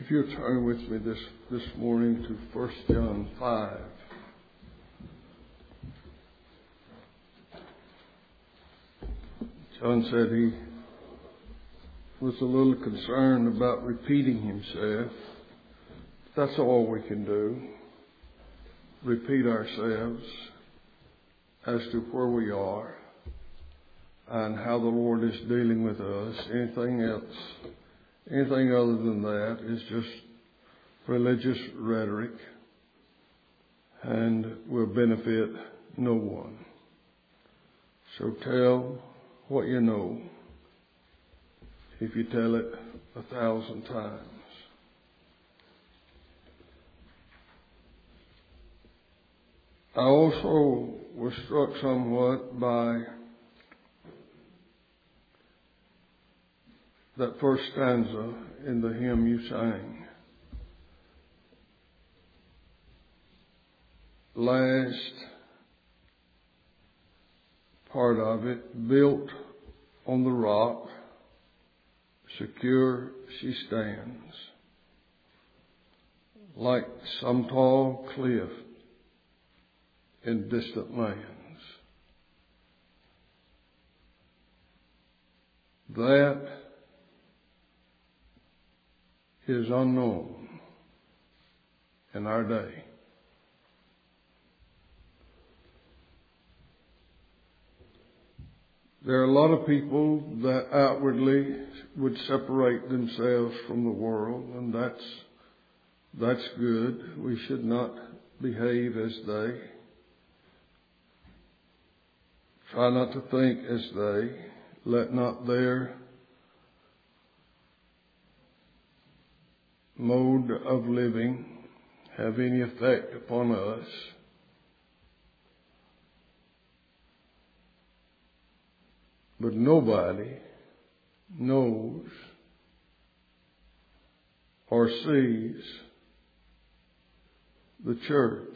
If you'll turn with me this morning to 1 John 5. John said he was a little concerned about repeating himself. That's all we can do. Repeat ourselves as to where we are and how the Lord is dealing with us. Anything other than that is just religious rhetoric and will benefit no one. So tell what you know if you tell it 1,000 times. I also was struck somewhat by that first stanza in the hymn you sang. Last part of it, built on the rock, secure she stands, like some tall cliff in distant lands. That is unknown in our day. There are a lot of people that outwardly would separate themselves from the world, and that's good. We should not behave as they. Try not to think as they. Let not their mode of living have any effect upon us. But nobody knows or sees the church.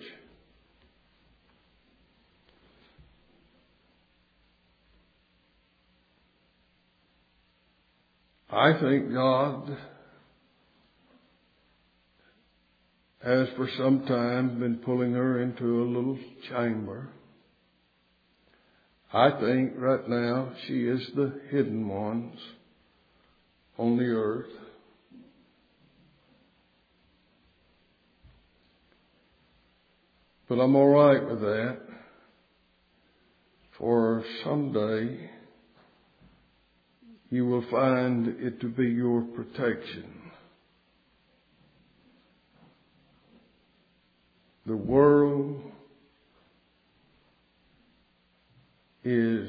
I think God has for some time been pulling her into a little chamber. I think right now she is the hidden ones on the earth. But I'm all right with that, for someday you will find it to be your protection. The world is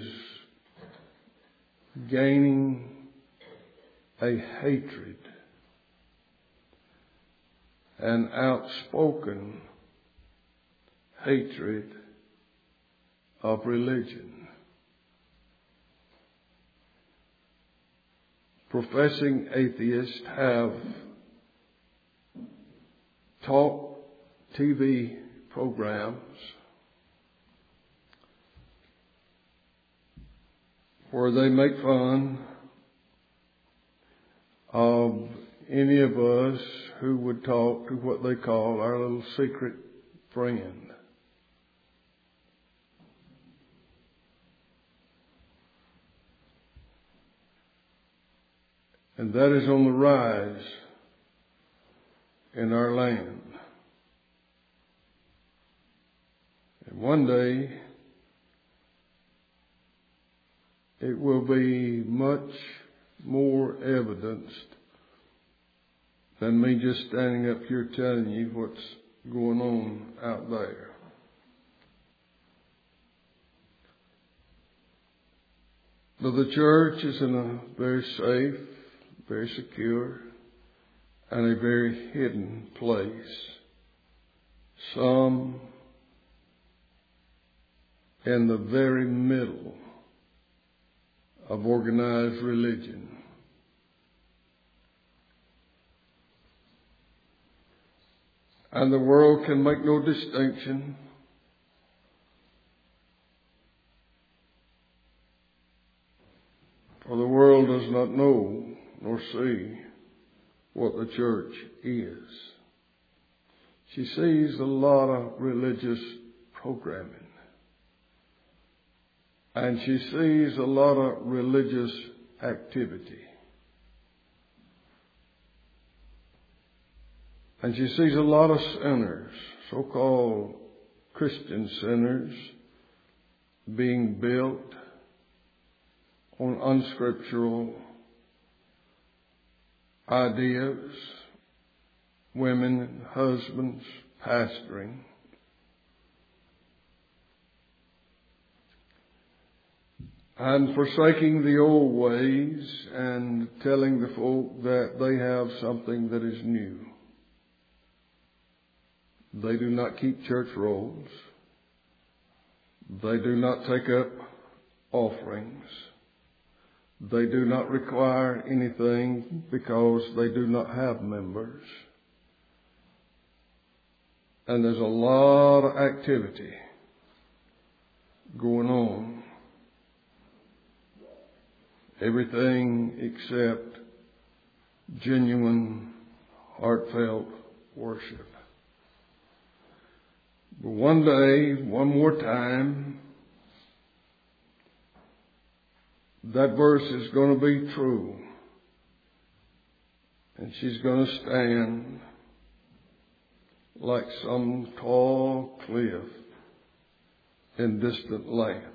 gaining a hatred, an outspoken hatred of religion. Professing atheists have talk TV programs where they make fun of any of us who would talk to what they call our little secret friend. And that is on the rise in our land. And one day it will be much more evidenced than me just standing up here telling you what's going on out there. But the church is in a very safe, very secure, and a very hidden place. Some in the very middle of organized religion. And the world can make no distinction for the world does not know nor see what the church is. She sees a lot of religious programming. And she sees a lot of religious activity. And she sees a lot of sinners, so-called Christian sinners, being built on unscriptural ideas, women and husbands pastoring. And forsaking the old ways and telling the folk that they have something that is new. They do not keep church rolls. They do not take up offerings. They do not require anything because they do not have members. And there's a lot of activity going on. Everything except genuine, heartfelt worship. But one day, one more time, that verse is going to be true. And she's going to stand like some tall cliff in distant lands.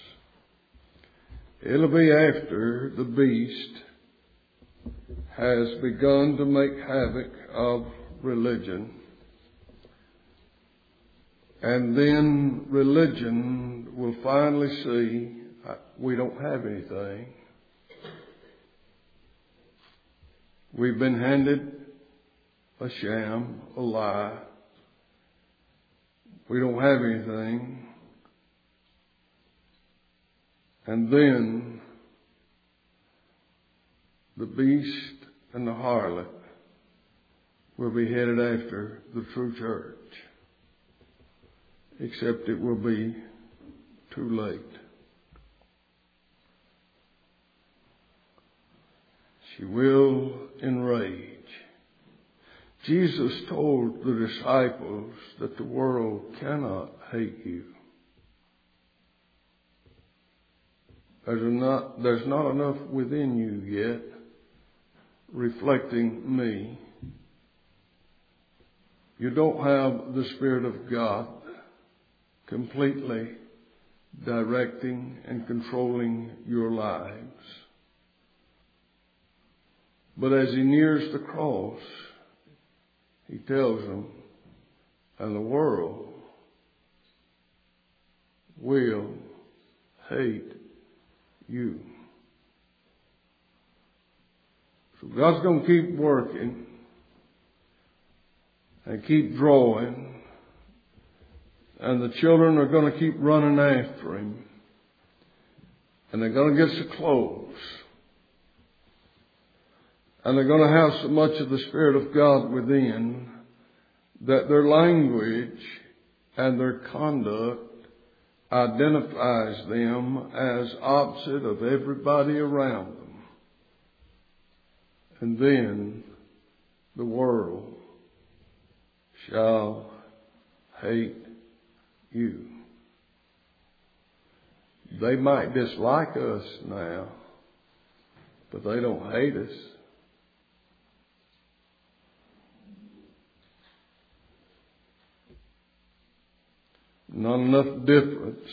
It'll be after the beast has begun to make havoc of religion. And then religion will finally see we don't have anything. We've been handed a sham, a lie. We don't have anything. And then the beast and the harlot will be headed after the true church. Except it will be too late. She will enrage. Jesus told the disciples that the world cannot hate you. There's not enough within you yet reflecting me. You don't have the Spirit of God completely directing and controlling your lives. But as he nears the cross, he tells them, and the world will hate you. So God's going to keep working and keep drawing. And the children are going to keep running after him. And they're going to get so close. And they're going to have so much of the Spirit of God within that their language and their conduct identifies them as opposite of everybody around them. And then the world shall hate you. They might dislike us now, but they don't hate us. Not enough difference.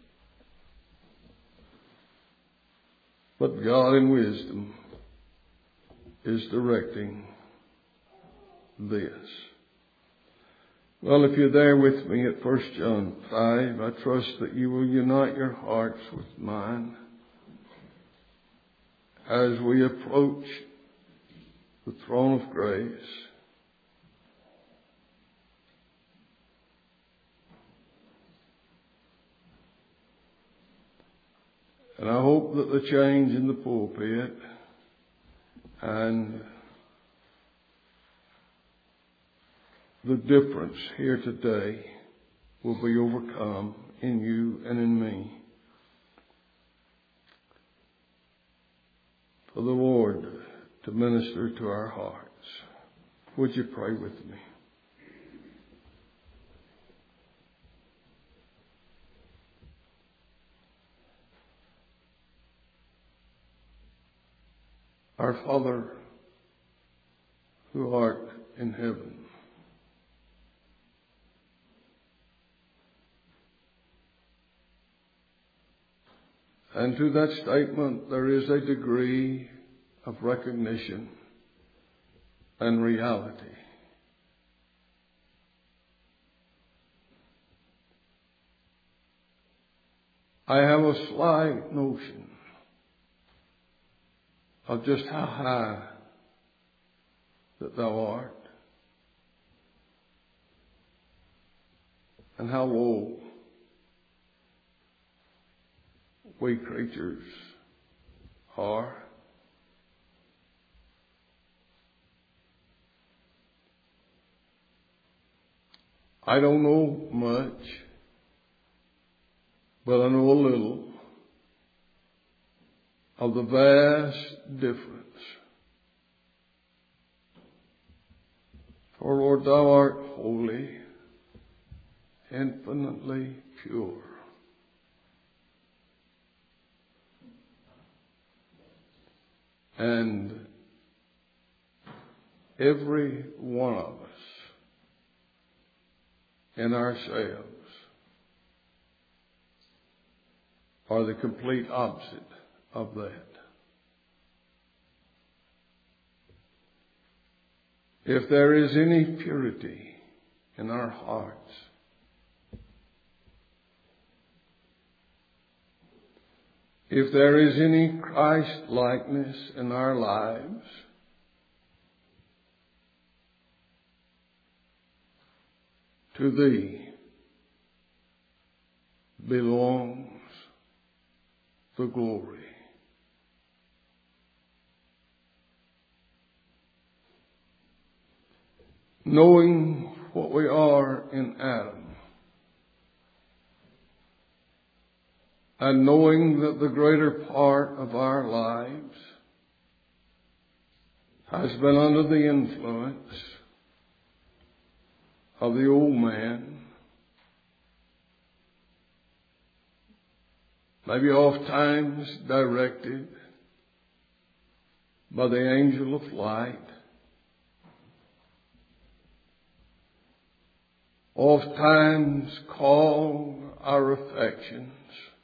But God in wisdom is directing this. Well, if you're there with me at 1 John 5, I trust that you will unite your hearts with mine as we approach the throne of grace. And I hope that the change in the pulpit and the difference here today will be overcome in you and in me. For the Lord to minister to our hearts. Would you pray with me? Our Father, who art in heaven, and to that statement there is a degree of recognition and reality. I have a slight notion of just how high that thou art and how low we creatures are. I don't know much, but I know a little of the vast difference. For Lord, thou art holy, infinitely pure. And every one of us in ourselves are the complete opposite of that. If there is any purity in our hearts, if there is any Christ-likeness in our lives, to Thee belongs the glory. Knowing what we are in Adam, and knowing that the greater part of our lives has been under the influence of the old man, maybe oft times directed by the angel of light, oft times call our affections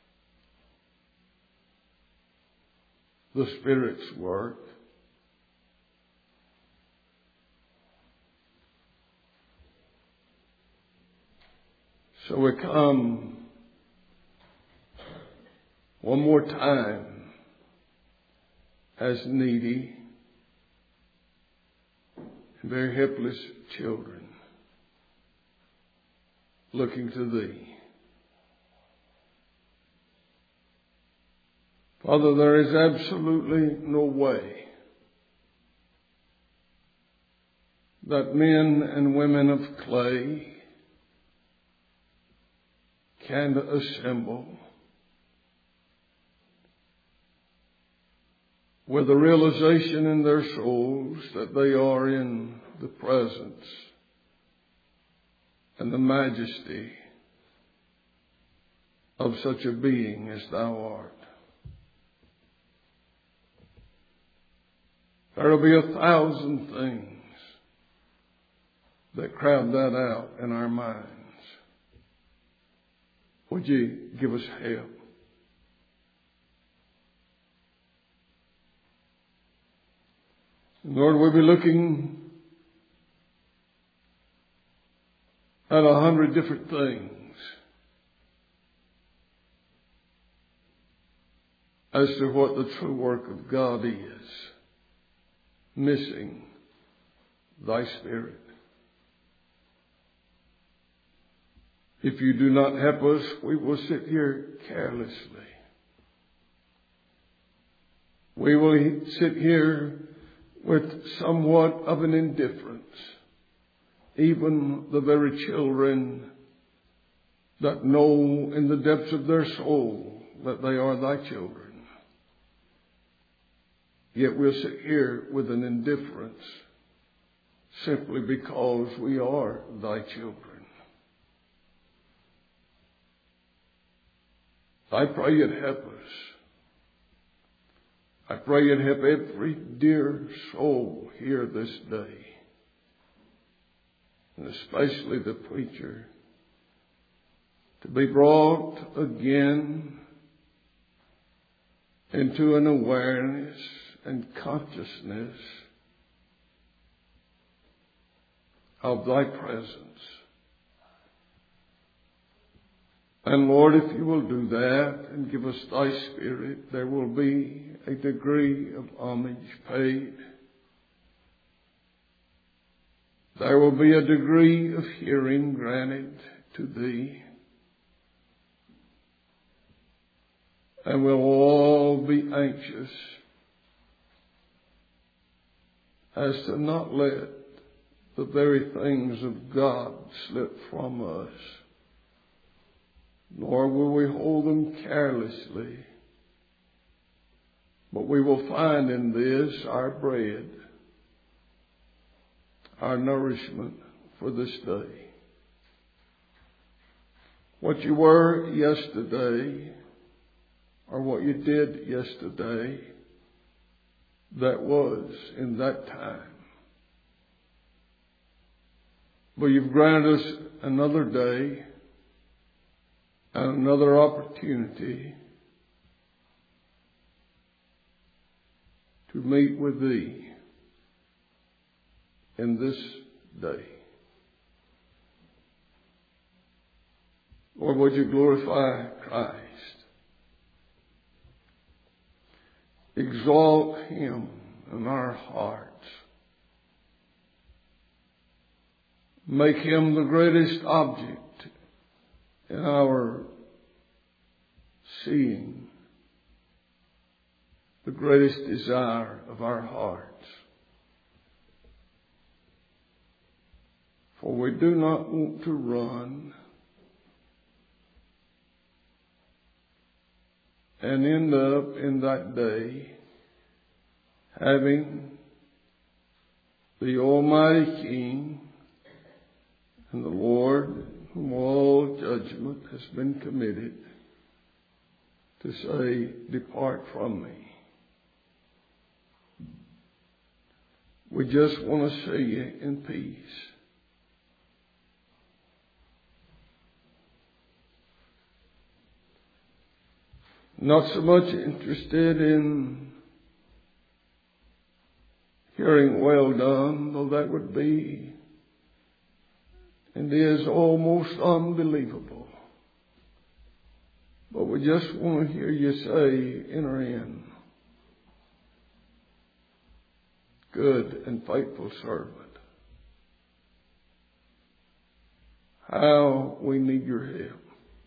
the Spirit's work. So we come one more time as needy and very helpless children, looking to Thee. Father, there is absolutely no way that men and women of clay can assemble with the realization in their souls that they are in the presence and the majesty of such a being as Thou art. There will be 1,000 things that crowd that out in our minds. Would you give us help? Lord, we'll be looking at 100 different things as to what the true work of God is, missing Thy Spirit. If You do not help us, we will sit here carelessly. We will sit here with somewhat of an indifference. Even the very children that know in the depths of their soul that they are Thy children. Yet we'll sit here with an indifference, simply because we are thy children. I pray you'd help us. I pray you'd help every dear soul here this day, and especially the preacher, to be brought again into an awareness and consciousness of thy presence. And Lord, if you will do that and give us thy Spirit, there will be a degree of homage paid. There will be a degree of hearing granted to thee. And we'll all be anxious as to not let the very things of God slip from us, nor will we hold them carelessly, but we will find in this our bread, our nourishment for this day. What you were yesterday, or what you did yesterday, that was in that time. But you've granted us another day and another opportunity to meet with thee in this day. Lord, would you glorify Christ? Exalt him in our hearts. Make him the greatest object in our seeing, the greatest desire of our hearts. For we do not want to run and end up in that day having the Almighty King and the Lord, whom all judgment has been committed, to say, depart from me. We just want to see you in peace. Not so much interested in hearing well done, though that would be and is almost unbelievable. But we just want to hear you say, enter in. Good and faithful servant. How we need your help.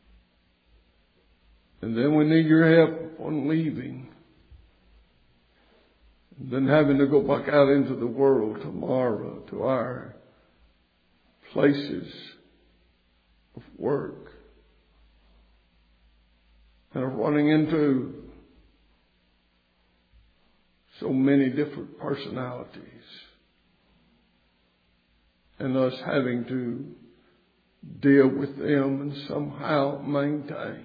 And then we need your help upon leaving. And then having to go back out into the world tomorrow to our places of work. And of running into so many different personalities. And us having to deal with them and somehow maintain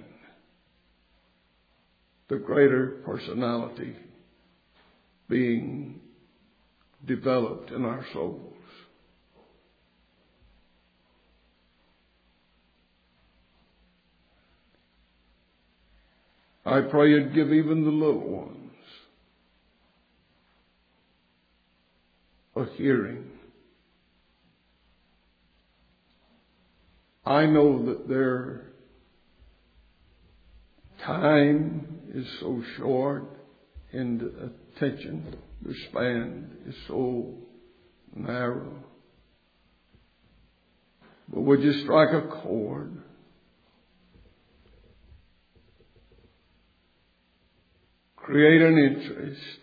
the greater personality being developed in our souls. I pray you'd give even the little ones a hearing. I know that their time is so short and attention, their span is so narrow. But would you strike a chord? Create an interest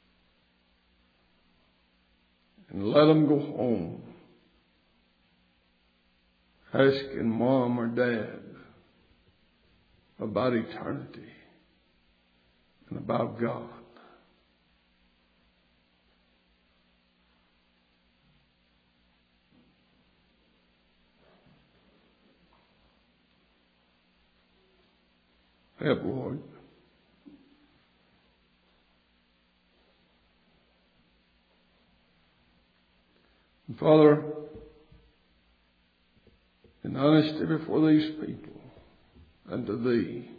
and let them go home asking mom or dad about eternity and about God. Help, Lord. And Father, in honesty before these people and to Thee,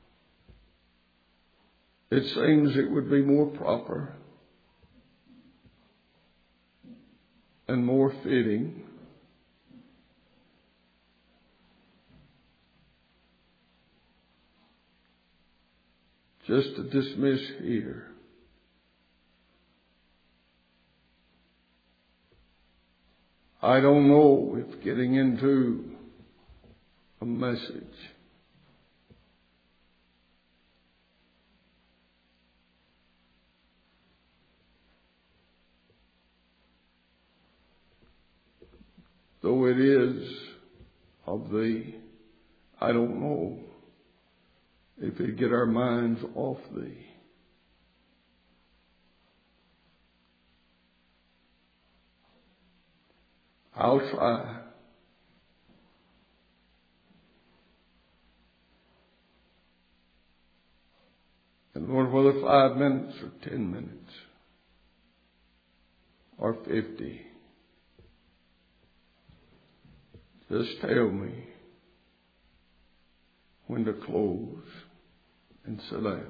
it seems it would be more proper and more fitting just to dismiss here. I don't know if getting into a message though it is of Thee, I don't know if it get our minds off Thee. I'll try. And Lord, whether 5 minutes or 10 minutes or 50, just tell me when to close and sit down.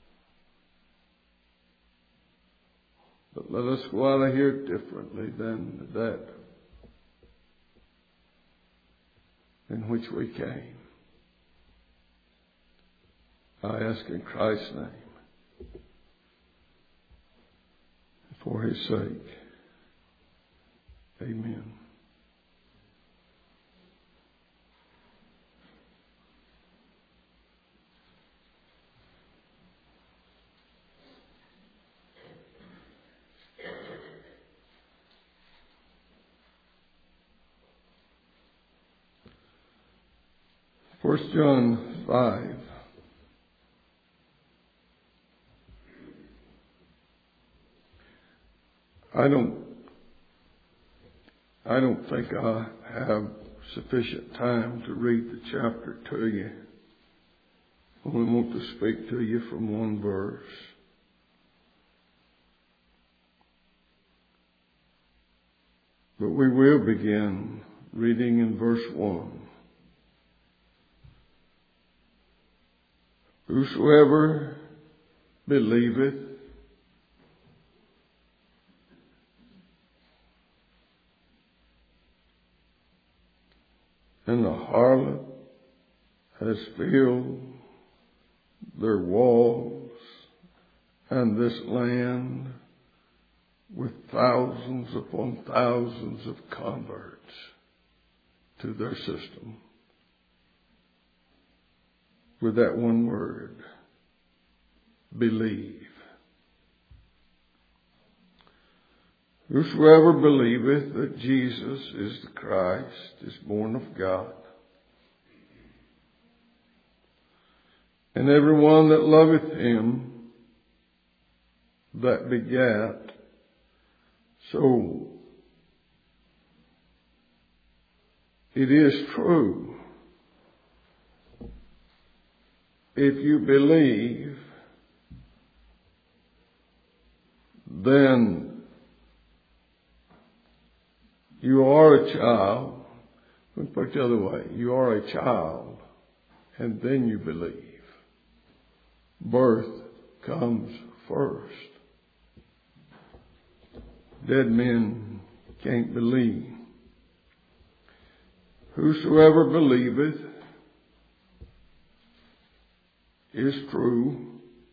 But let us go out of here differently than that in which we came. I ask in Christ's name, for His sake. Amen. First John 5. I don't think I have sufficient time to read the chapter to you. I only want to speak to you from one verse. But we will begin reading in verse 1. Whosoever believeth and the harlot has filled their walls and this land with thousands upon thousands of converts to their system. With that one word, believe. Whosoever believeth that Jesus is the Christ is born of God. And everyone that loveth Him that begat, so it is true. If you believe, then you are a child. Let me put it the other way. You are a child, and then you believe. Birth comes first. Dead men can't believe. Whosoever believeth is true.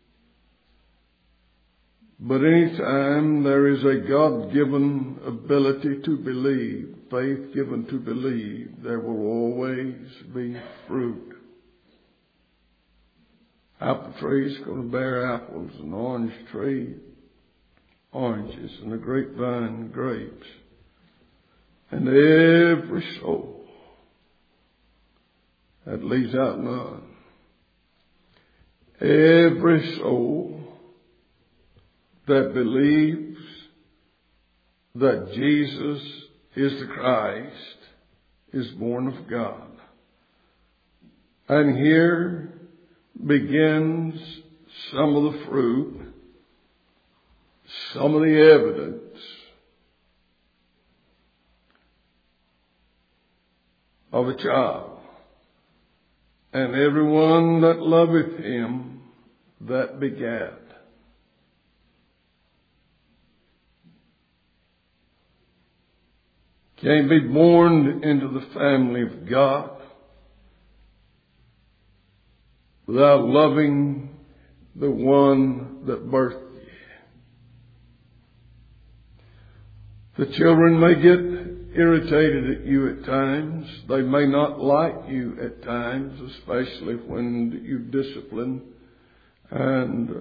But any time there is a God-given ability to believe, faith given to believe, there will always be fruit. Apple tree is going to bear apples, an orange tree, oranges, and a grapevine, grapes. And every soul that leaves out none. Every soul that believes that Jesus is the Christ is born of God. And here begins some of the fruit, some of the evidence of a child. And everyone that loveth him that begat. Can't be born into the family of God without loving the one that birthed you. The children may get irritated at you at times. They may not like you at times, especially when you discipline and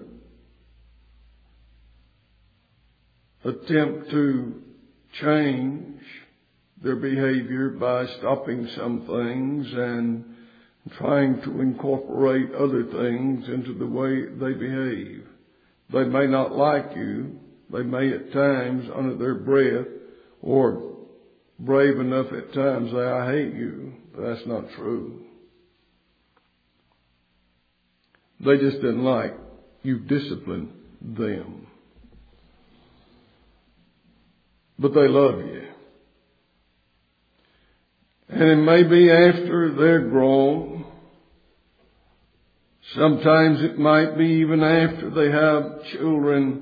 attempt to change their behavior by stopping some things and trying to incorporate other things into the way they behave. They may not like you. They may at times, under their breath, or brave enough at times, say, I hate you. But that's not true. They just didn't like you discipline them. But they love you. And it may be after they're grown. Sometimes it might be even after they have children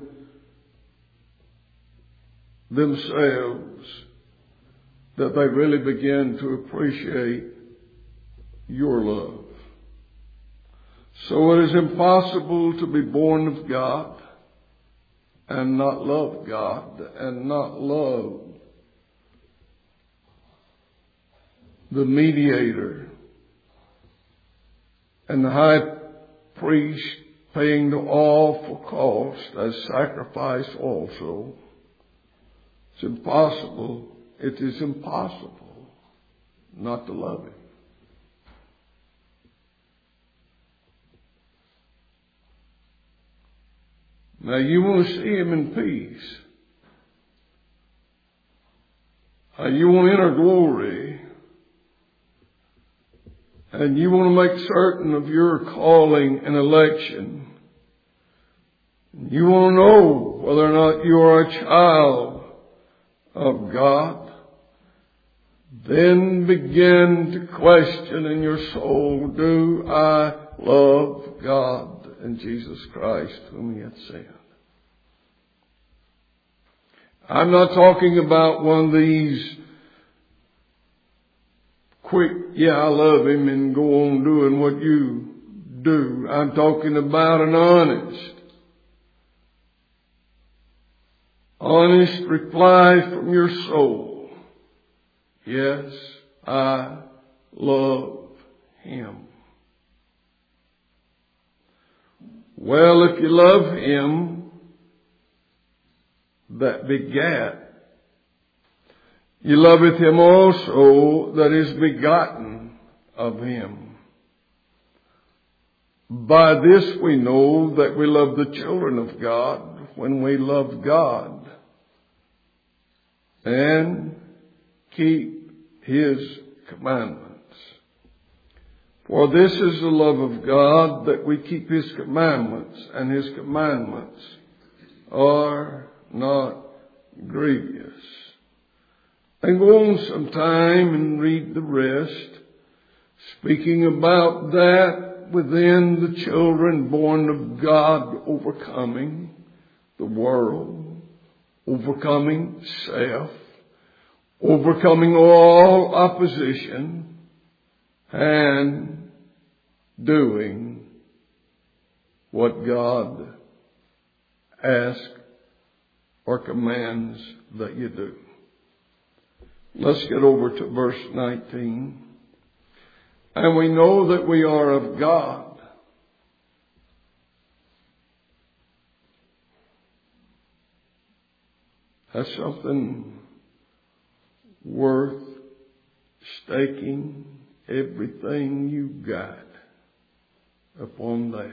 themselves that they really begin to appreciate your love. So it is impossible to be born of God and not love God and not love the mediator and the high priest paying the awful cost as sacrifice also. It's impossible. It is impossible not to love him. Now you want to see him in peace. You want inner glory. And you want to make certain of your calling and election. You want to know whether or not you are a child of God. Then begin to question in your soul, do I love God and Jesus Christ whom he hath sent? I'm not talking about one of these quick, yeah, I love him, and go on doing what you do. I'm talking about an honest reply from your soul. Yes, I love him. Well, if you love him that begat, you loveth him also that is begotten of him. By this we know that we love the children of God, when we love God and keep his commandments. For this is the love of God, that we keep his commandments, and his commandments are not grievous. And go on some time and read the rest, speaking about that within the children born of God, overcoming the world, overcoming self, overcoming all opposition, and doing what God asks or commands that you do. Let's get over to verse 19. And we know that we are of God. That's something worth staking everything you got upon that.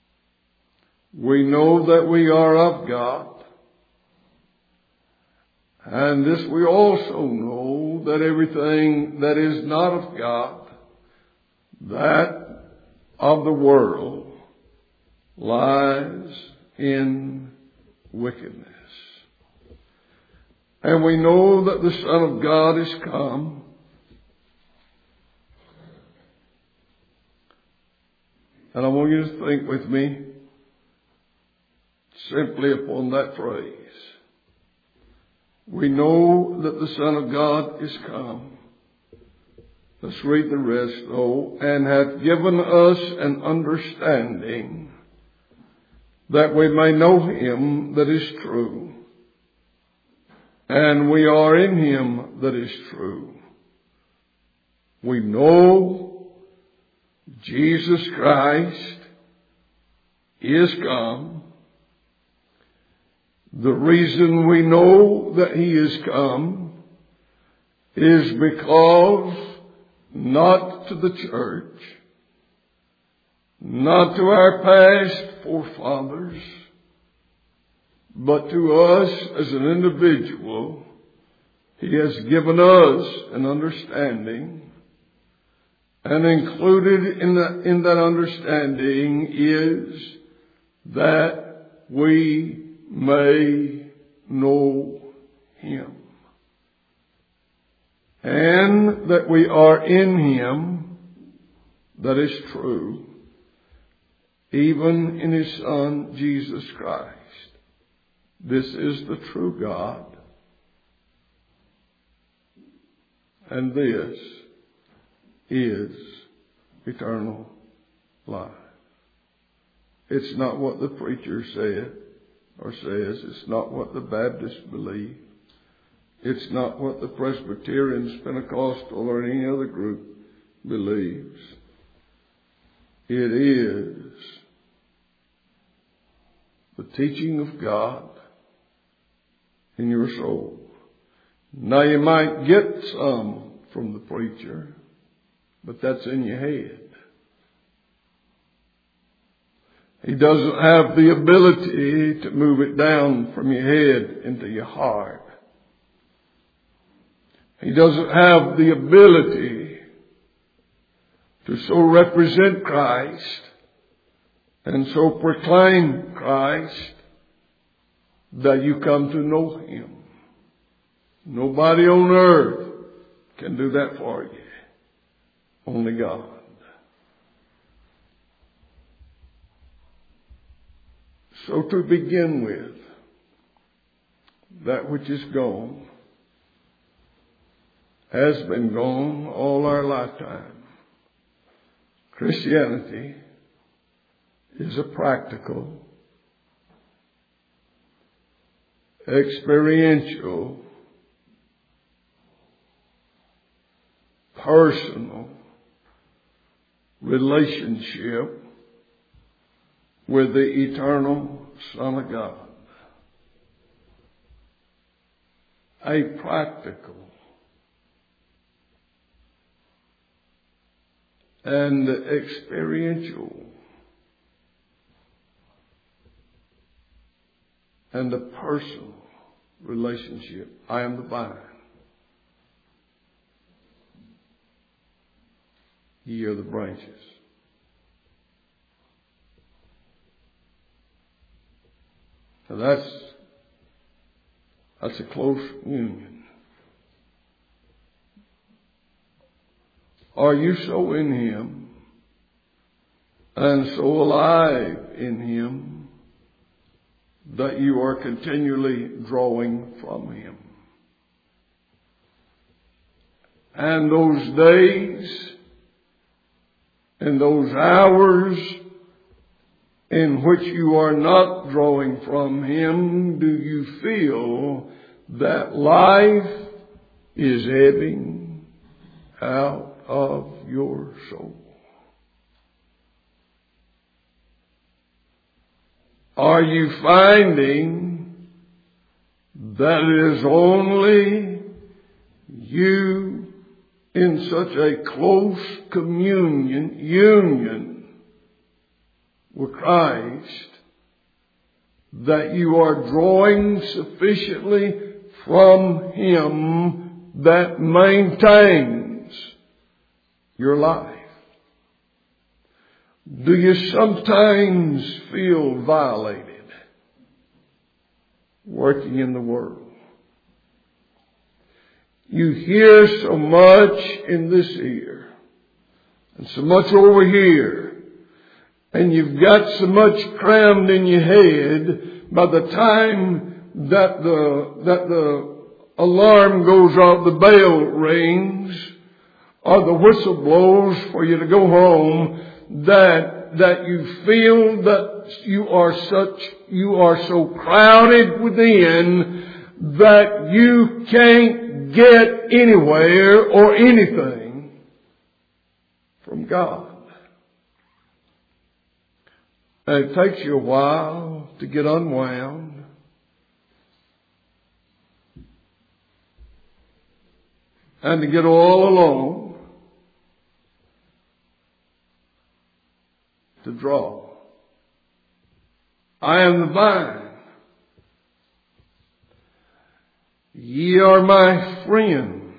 We know that we are of God. And this we also know, that everything that is not of God, that of the world, lies in wickedness. And we know that the Son of God is come and I want you to think with me simply upon that phrase. We know that the Son of God is come. Let's read the rest though. And hath given us an understanding that we may know him that is true. And we are in him that is true. We know Jesus Christ is come. The reason we know that he is come is because not to the church, not to our past forefathers, but to us as an individual, he has given us an understanding. And included in that understanding is that we may know him. And that we are in him that is true, even in his Son, Jesus Christ. This is the true God. And this is eternal life. It's not what the preacher said or says. It's not what the Baptists believe. It's not what the Presbyterians, Pentecostal, or any other group believes. It is the teaching of God in your soul. Now you might get some from the preacher, but that's in your head. He doesn't have the ability to move it down from your head into your heart. He doesn't have the ability to so represent Christ and so proclaim Christ that you come to know him. Nobody on earth can do that for you. Only God. So to begin with, that which is gone has been gone all our lifetime. Christianity is a practical, experiential, personal relationship with the eternal Son of God. A practical and experiential and a personal relationship. I am the vine. Ye are the branches. Now that's a close union. Are you so in him and so alive in him that you are continually drawing from him? And those days and those hours in which you are not drawing from him, do you feel that life is ebbing out of your soul? Are you finding that it is only you in such a close union with Christ that you are drawing sufficiently from Him that maintains your life? Do you sometimes feel violated working in the world? You hear so much in this ear and so much over here, and you've got so much crammed in your head. By the time that the alarm goes off, the bell rings, or the whistle blows for you to go home, that you feel that you are so crowded within that you can't get anywhere or anything from God. And it takes you a while to get unwound. And to get all alone. To draw. I am the vine. Ye are my friends.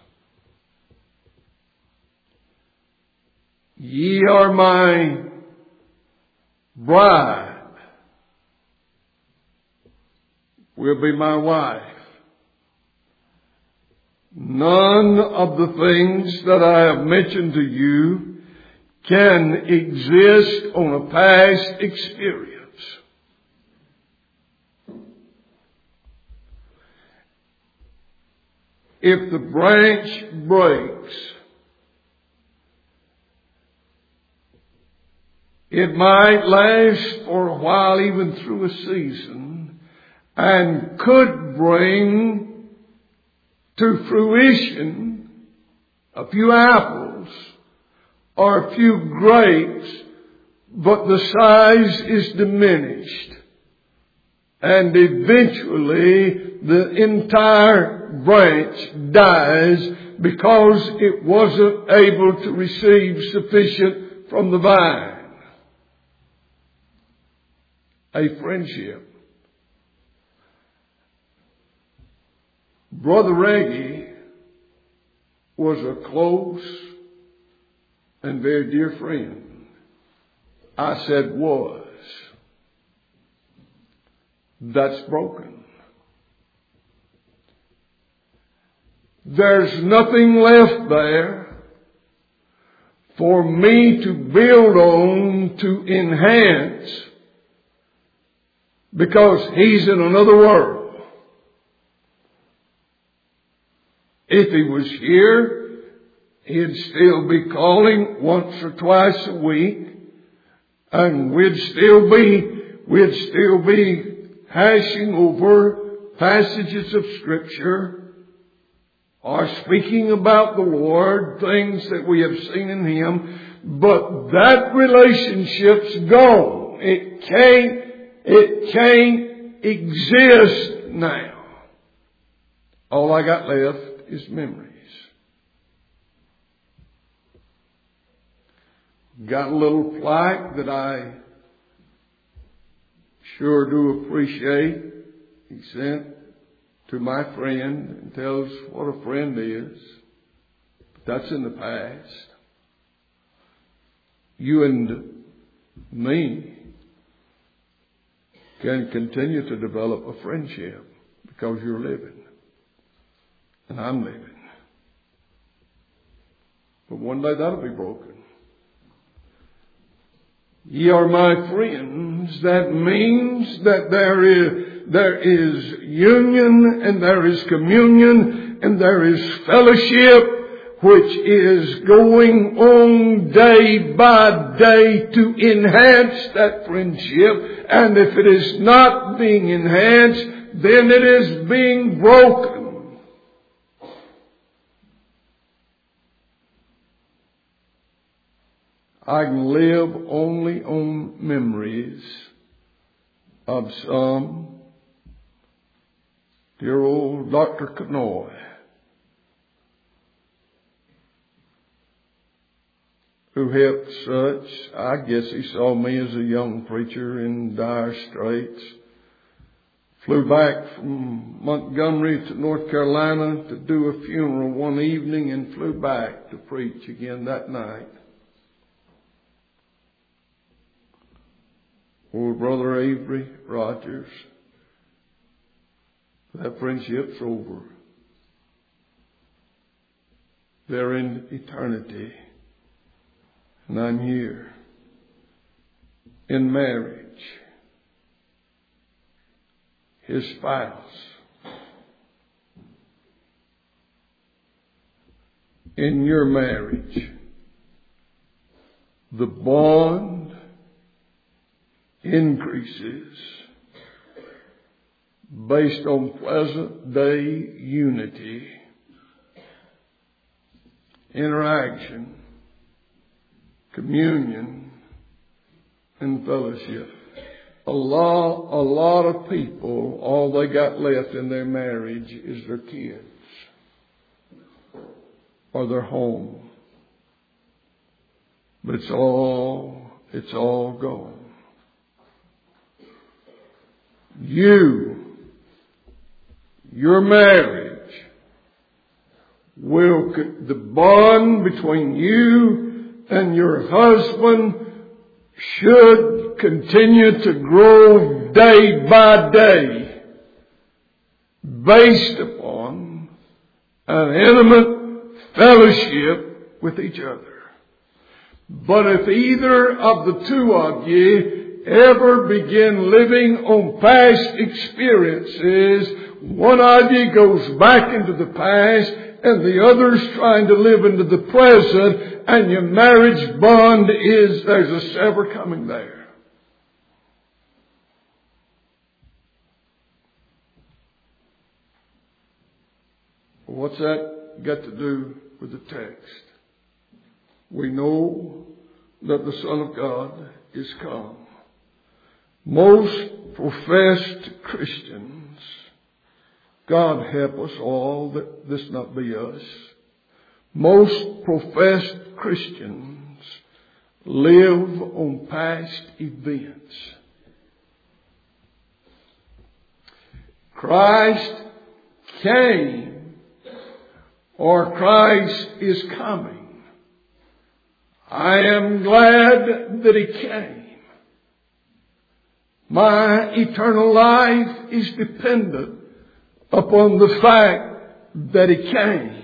Ye are my bride. Will be my wife. None of the things that I have mentioned to you can exist on a past experience. If the branch breaks, it might last for a while, even through a season, and could bring to fruition a few apples or a few grapes, but the size is diminished. And eventually the entire branch dies because it wasn't able to receive sufficient from the vine. A friendship. Brother Reggie was a close and very dear friend. I said was. That's broken. There's nothing left there for me to build on, to enhance, because he's in another world. If he was here, he'd still be calling once or twice a week, and we'd still be hashing over passages of Scripture, or speaking about the Lord, things that we have seen in Him. But that relationship's gone. It can't exist now. All I got left is memories. Got a little plaque that I sure do appreciate. He sent to my friend and tells what a friend is. But that's in the past. You and me can continue to develop a friendship because you're living and I'm living. But one day that'll be broken. Ye are my friends. That means that there is union and there is communion and there is fellowship which is going on day by day to enhance that friendship. And if it is not being enhanced, then it is being broken. I can live only on memories of some dear old Dr. Kanoy, who helped such. I guess he saw me as a young preacher in dire straits. Flew back from Montgomery to North Carolina to do a funeral one evening and flew back to preach again that night. Oh, Brother Avery Rogers, that friendship's over. They're in eternity. And I'm here in marriage. His spouse. In your marriage, the bond increases based on present day unity, interaction, communion, and fellowship. A lot of people, all they got left in their marriage is their kids or their home. But it's all gone. Your marriage the bond between you and your husband should continue to grow day by day based upon an intimate fellowship with each other. But if either of the two of you ever begin living on past experiences, one of you goes back into the past and the other's trying to live into the present, and your marriage bond there's a sever coming there. What's that got to do with the text? We know that the Son of God is come. Most professed Christians, God help us all that this not be us. Most professed Christians live on past events. Christ came, or Christ is coming. I am glad that He came. My eternal life is dependent upon the fact that He came.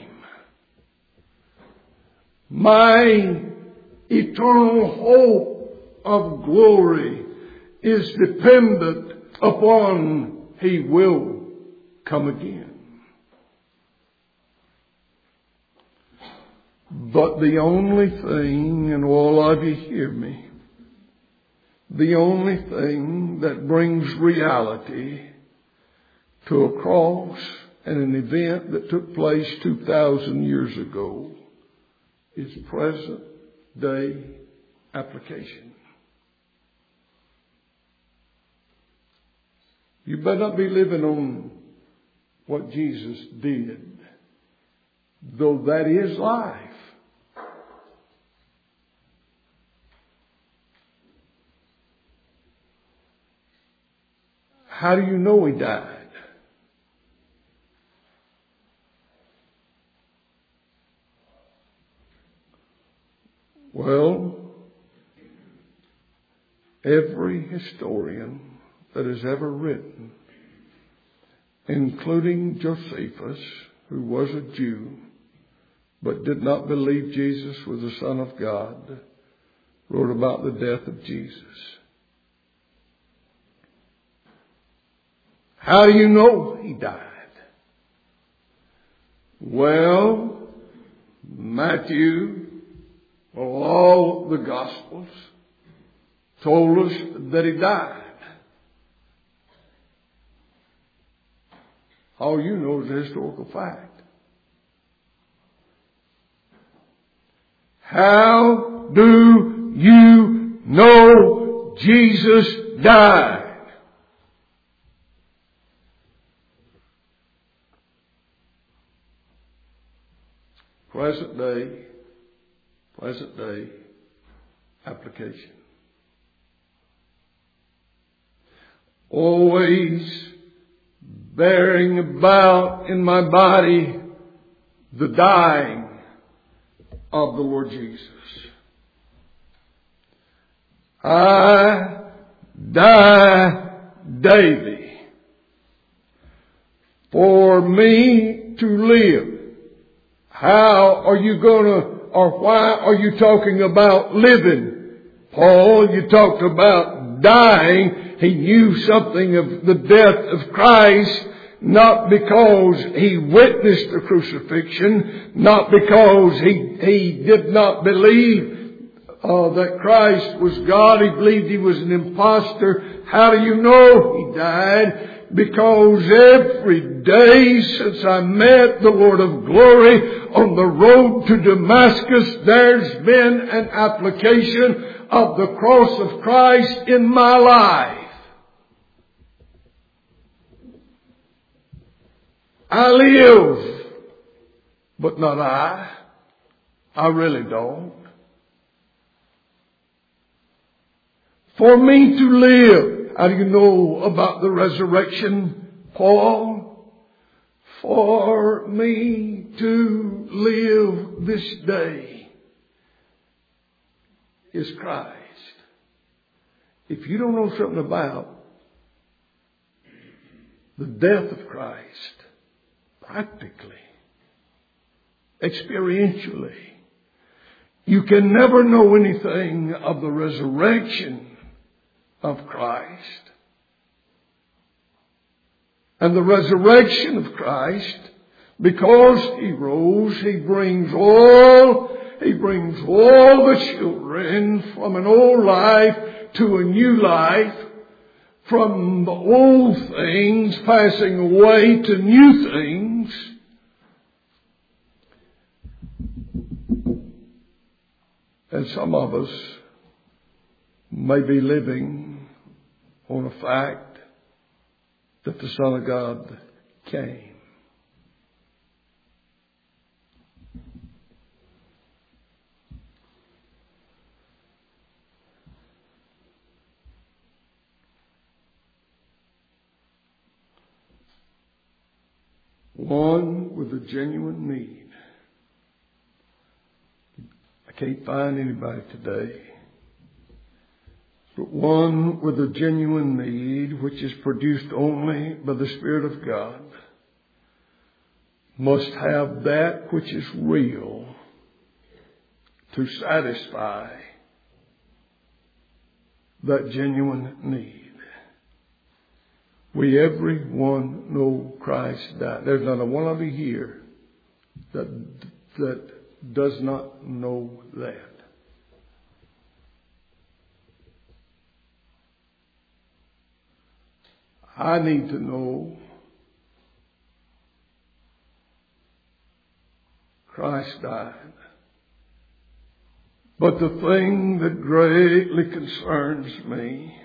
My eternal hope of glory is dependent upon He will come again. But the only thing, and all of you hear me, the only thing that brings reality to a cross and an event that took place 2,000 years ago is present day application. You better not be living on what Jesus did, though that is life. How do you know He died? Well, every historian that has ever written, including Josephus, who was a Jew, but did not believe Jesus was the Son of God, wrote about the death of Jesus. How do you know He died? Well, Matthew, all the Gospels told us that He died. All you know is a historical fact. How do you know Jesus died? Present day application. Always bearing about in my body the dying of the Lord Jesus. I die daily for me to live. How are you or why are you talking about living? Paul, you talked about dying. He knew something of the death of Christ, not because he witnessed the crucifixion, not because he did not believe that Christ was God. He believed he was an impostor. How do you know he died? Because every day since I met the Lord of glory on the road to Damascus, there's been an application of the cross of Christ in my life. I live, but not I. I really don't. For me to live. How do you know about the resurrection, Paul? For me to live this day is Christ. If you don't know something about the death of Christ, practically, experientially, you can never know anything of the resurrection of Christ. And the resurrection of Christ, because he rose, he brings all the children from an old life to a new life, from the old things passing away to new things. And some of us may be living on a fact that the Son of God came. One with a genuine need. I can't find anybody today, but one with a genuine need, which is produced only by the Spirit of God, must have that which is real to satisfy that genuine need. We everyone know Christ died. There's not a one of you here that does not know that. I need to know Christ died. But the thing that greatly concerns me,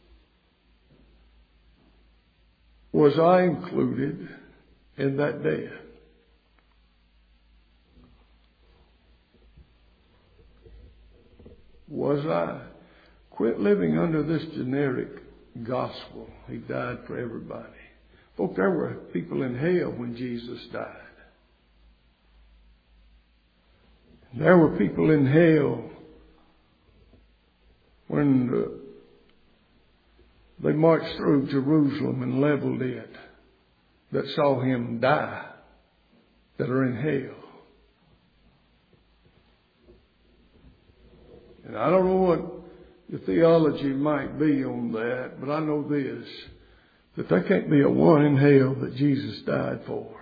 was I included in that death? Was I? Quit living under this generic gospel. He died for everybody. Folks, there were people in hell when Jesus died. There were people in hell when they marched through Jerusalem and leveled it, that saw him die, that are in hell. And I don't know what the theology might be on that, but I know this, that there can't be a one in hell that Jesus died for,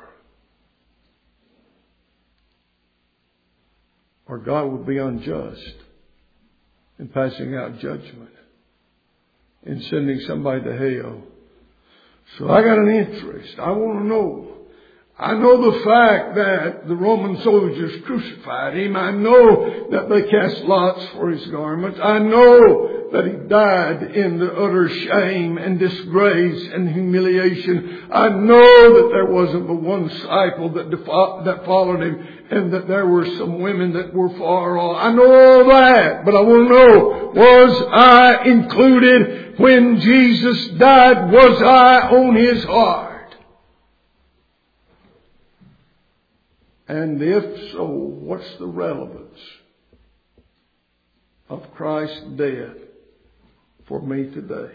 or God would be unjust in passing out judgment, in sending somebody to hell. So I got an interest. I want to know. I know the fact that the Roman soldiers crucified him. I know that they cast lots for his garments. I know that he died in the utter shame and disgrace and humiliation. I know that there wasn't but one disciple that followed him, and that there were some women that were far off. I know all that, but I want to know, was I included when Jesus died? Was I on his heart? And if so, what's the relevance of Christ's death for me today?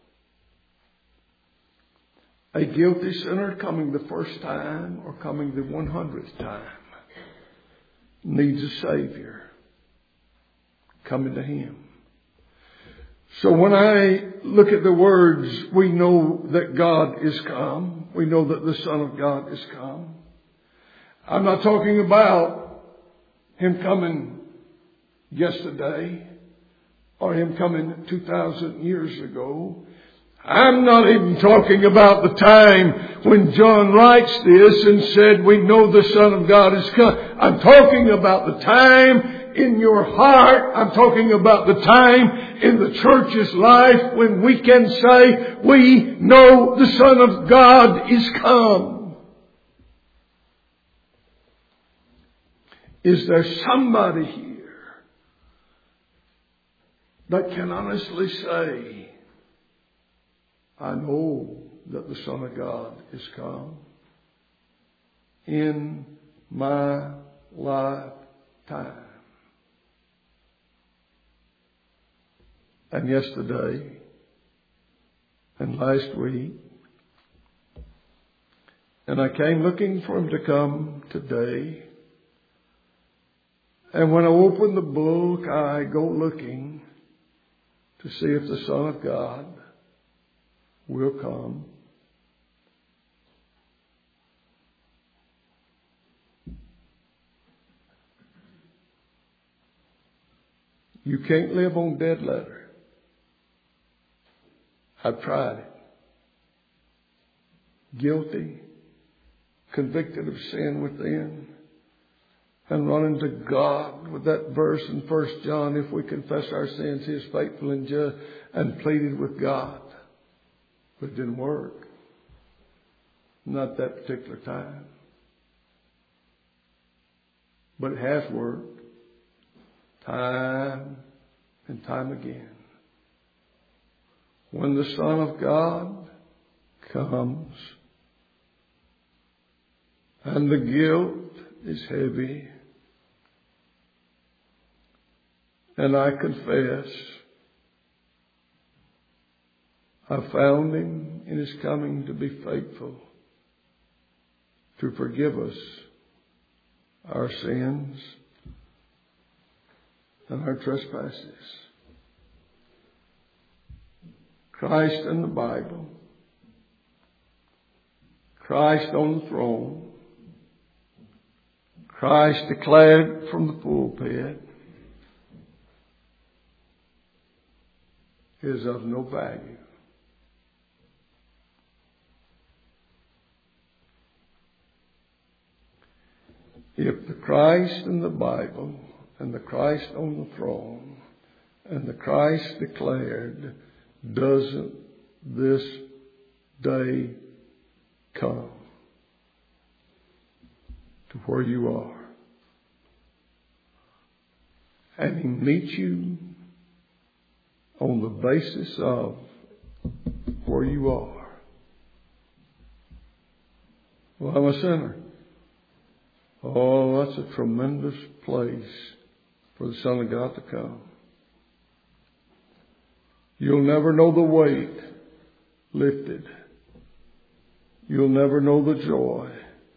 A guilty sinner coming the first time or coming the 100th time needs a Savior. Coming to Him. So when I look at the words, we know that God is come. We know that the Son of God is come. I'm not talking about Him coming yesterday or Him coming 2,000 years ago. I'm not even talking about the time when John writes this and said, we know the Son of God is come. I'm talking about the time in your heart. I'm talking about the time in the church's life when we can say, we know the Son of God is come. Is there somebody here that can honestly say, I know that the Son of God is come in my lifetime? And yesterday and last week. And I came looking for Him to come today. And when I open the book, I go looking to see if the Son of God will come. You can't live on dead letter. I've tried it. Guilty, convicted of sin within, and running to God with that verse in 1 John, if we confess our sins, He is faithful and just, and pleaded with God. But it didn't work. Not that particular time. But it has worked. Time and time again. When the Son of God comes and the guilt is heavy, and I confess I found Him in His coming to be faithful to forgive us our sins and our trespasses. Christ in the Bible, Christ on the throne, Christ declared from the pulpit is of no value. If the Christ in the Bible and the Christ on the throne and the Christ declared doesn't this day come to where you are, and He meets you on the basis of where you are. Well, I'm a sinner. Oh, that's a tremendous place for the Son of God to come. You'll never know the weight lifted. You'll never know the joy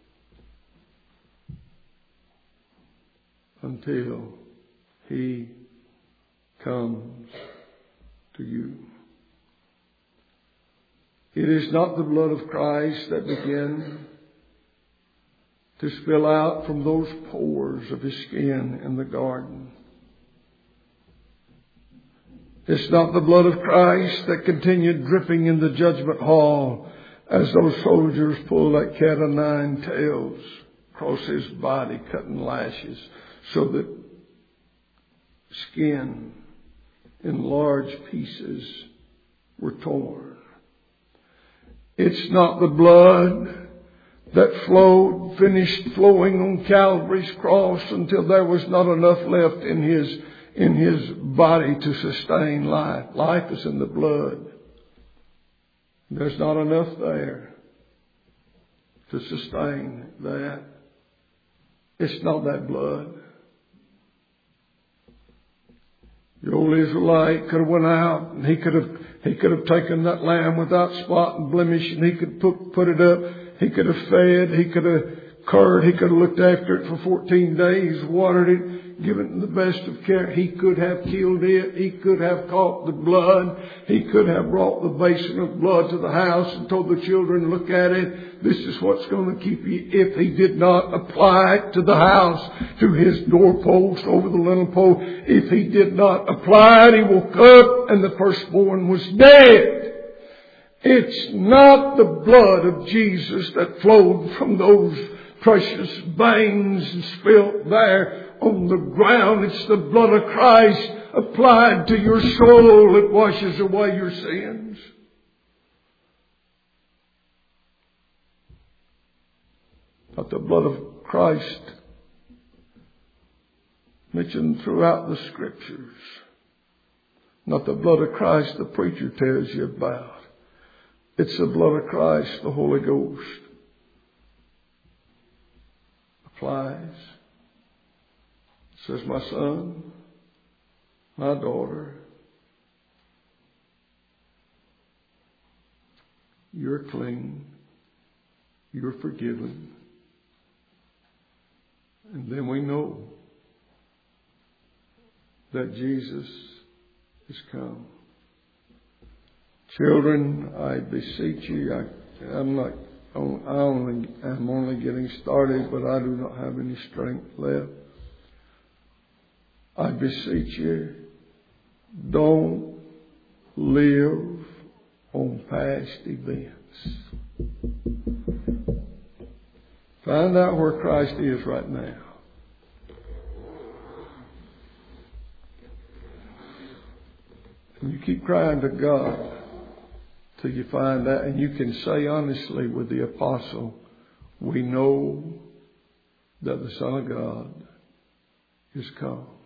until He comes to you. It is not the blood of Christ that began to spill out from those pores of His skin in the garden. It's not the blood of Christ that continued dripping in the judgment hall as those soldiers pulled that cat o' nine tails across His body, cutting lashes so that skin in large pieces were torn. It's not the blood that finished flowing on Calvary's cross until there was not enough left in His body to sustain life. Life is in the blood. There's not enough there to sustain that. It's not that blood. The old Israelite could have went out and he could have taken that lamb without spot and blemish, and he could put it up. He could have fed. He could have cured. He could have looked after it for 14 days, watered it, given it the best of care. He could have killed it. He could have caught the blood. He could have brought the basin of blood to the house and told the children, look at it. This is what's going to keep you. If he did not apply it to the house, to his doorpost, over the lintel pole, if he did not apply it, he woke up and the firstborn was dead. It's not the blood of Jesus that flowed from those precious veins and spilt there on the ground. It's the blood of Christ applied to your soul that washes away your sins. Not the blood of Christ mentioned throughout the Scriptures. Not the blood of Christ the preacher tells you about. It's the blood of Christ, the Holy Ghost applies. Says, my son, my daughter, you're clean, you're forgiven. And then we know that Jesus has come. Children, I beseech you, I'm only getting started, but I do not have any strength left. I beseech you, don't live on past events. Find out where Christ is right now. And you keep crying to God till you find that, and you can say honestly with the apostle, we know that the Son of God is come.